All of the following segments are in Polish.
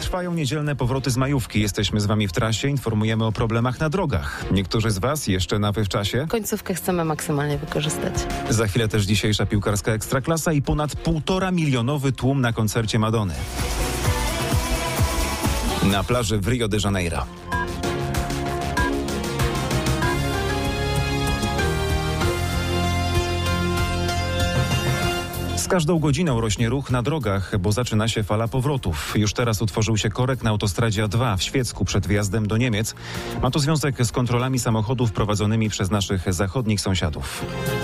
Trwają niedzielne powroty z majówki. Jesteśmy z wami w trasie, informujemy o problemach na drogach. Niektórzy z was jeszcze w czasie. Końcówkę chcemy maksymalnie wykorzystać. Za chwilę też dzisiejsza piłkarska ekstraklasa i ponad 1,5-milionowy tłum na koncercie Madony. Na plaży w Rio de Janeiro. Z każdą godziną rośnie ruch na drogach, bo zaczyna się fala powrotów. Już teraz utworzył się korek na autostradzie A2 w Świecku przed wjazdem do Niemiec. Ma to związek z kontrolami samochodów prowadzonymi przez naszych zachodnich sąsiadów.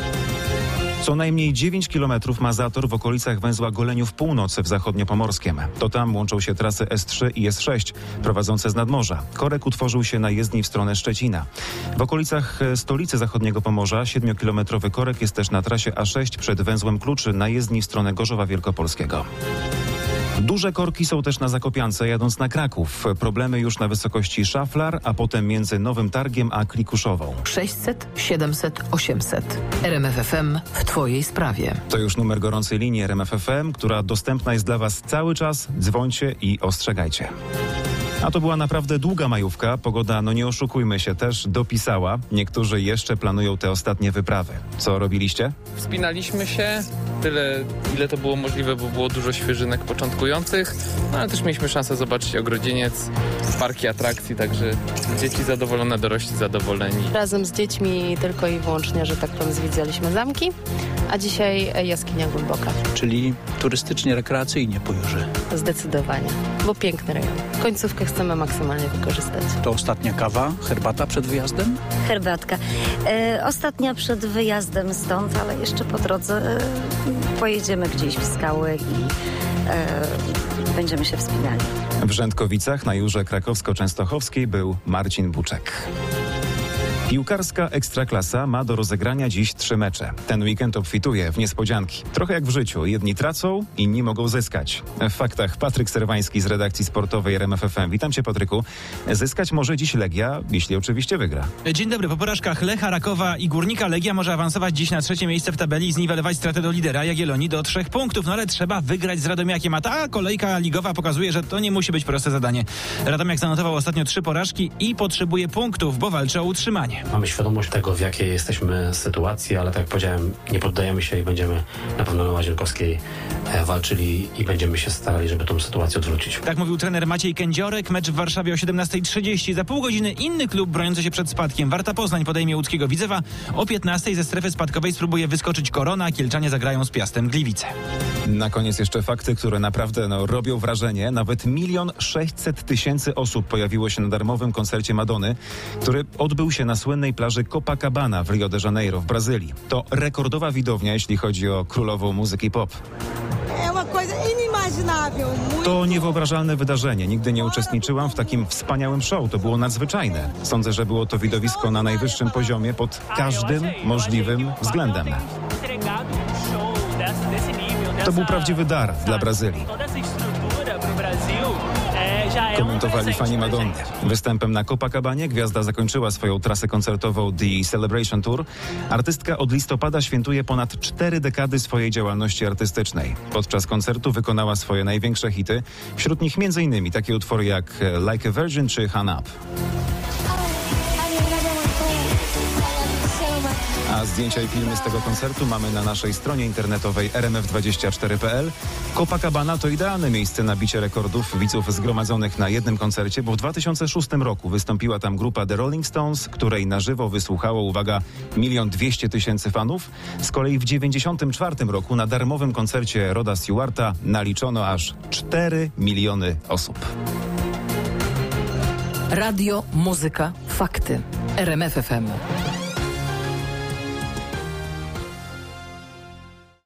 Co najmniej 9 km ma zator w okolicach węzła Goleniów Północ w Zachodniopomorskiem. To tam łączą się trasy S3 i S6 prowadzące z nadmorza. Korek utworzył się na jezdni w stronę Szczecina. W okolicach stolicy zachodniego Pomorza 7-kilometrowy korek jest też na trasie A6 przed węzłem Kluczy na jezdni w stronę Gorzowa Wielkopolskiego. Duże korki są też na Zakopiance, jadąc na Kraków. Problemy już na wysokości Szaflar, a potem między Nowym Targiem a Klikuszową. 600 700 800. RMF FM w twojej sprawie. To już numer gorącej linii RMF FM, która dostępna jest dla was cały czas. Dzwońcie i ostrzegajcie. A to była naprawdę długa majówka. Pogoda, nie oszukujmy się, też dopisała. Niektórzy jeszcze planują te ostatnie wyprawy. Co robiliście? Wspinaliśmy się tyle, ile to było możliwe, bo było dużo świeżynek początkujących, ale też mieliśmy szansę zobaczyć Ogrodzieniec, parki atrakcji, także dzieci zadowolone, dorośli zadowoleni. Razem z dziećmi tylko i wyłącznie, że tak powiem, zwiedzaliśmy zamki, a dzisiaj jaskinia głęboka. Czyli turystycznie, rekreacyjnie po Jurze. Zdecydowanie, bo piękny rejon. Końcówkę chcemy maksymalnie wykorzystać. To ostatnia kawa, herbata przed wyjazdem? Herbatka. Ostatnia przed wyjazdem stąd, ale jeszcze po drodze pojedziemy gdzieś w skały i będziemy się wspinali. W Rzędkowicach na Jurze Krakowsko-Częstochowskiej był Marcin Buczek. Piłkarska ekstraklasa ma do rozegrania dziś 3 mecze. Ten weekend obfituje w niespodzianki. Trochę jak w życiu. Jedni tracą, inni mogą zyskać. W faktach Patryk Serwański z redakcji sportowej RMF FM. Witam cię, Patryku. Zyskać może dziś Legia, jeśli oczywiście wygra. Dzień dobry. Po porażkach Lecha, Rakowa i Górnika Legia może awansować dziś na 3. miejsce w tabeli i zniwelować stratę do lidera Jagiellonii do 3 punktów. Ale trzeba wygrać z Radomiakiem, a ta kolejka ligowa pokazuje, że to nie musi być proste zadanie. Radomiak zanotował ostatnio 3 porażki i potrzebuje punktów, bo walczy o utrzymanie. Mamy świadomość tego, w jakiej jesteśmy sytuacji, ale tak jak powiedziałem, nie poddajemy się i będziemy na pewno na Łazienkowskiej walczyli i będziemy się starali, żeby tą sytuację odwrócić. Tak mówił trener Maciej Kędziorek. Mecz w Warszawie o 17:30. Za pół godziny inny klub broniący się przed spadkiem. Warta Poznań podejmie łódzkiego Widzewa. O 15:00 ze strefy spadkowej spróbuje wyskoczyć Korona. Kielczanie zagrają z Piastem Gliwice. Na koniec jeszcze fakty, które naprawdę robią wrażenie. Nawet 1 600 000 osób pojawiło się na darmowym koncercie Madony, który odbył się na słynnej plaży Copacabana w Rio de Janeiro w Brazylii. To rekordowa widownia, jeśli chodzi o królową muzyki pop. To niewyobrażalne wydarzenie. Nigdy nie uczestniczyłam w takim wspaniałym show. To było nadzwyczajne. Sądzę, że było to widowisko na najwyższym poziomie pod każdym możliwym względem. To był prawdziwy dar dla Brazylii. Komentowali fani Madonny. Występem na Copacabanie gwiazda zakończyła swoją trasę koncertową The Celebration Tour. Artystka od listopada świętuje ponad 4 dekady swojej działalności artystycznej. Podczas koncertu wykonała swoje największe hity. Wśród nich m.in. takie utwory jak Like a Virgin czy Hand Up. A zdjęcia i filmy z tego koncertu mamy na naszej stronie internetowej rmf24.pl. Copacabana to idealne miejsce na bicie rekordów widzów zgromadzonych na jednym koncercie, bo w 2006 roku wystąpiła tam grupa The Rolling Stones, której na żywo wysłuchało, uwaga, 1 200 000 fanów. Z kolei w 1994 roku na darmowym koncercie Roda Stewarta naliczono aż 4 miliony osób. Radio, muzyka, fakty. RMF FM.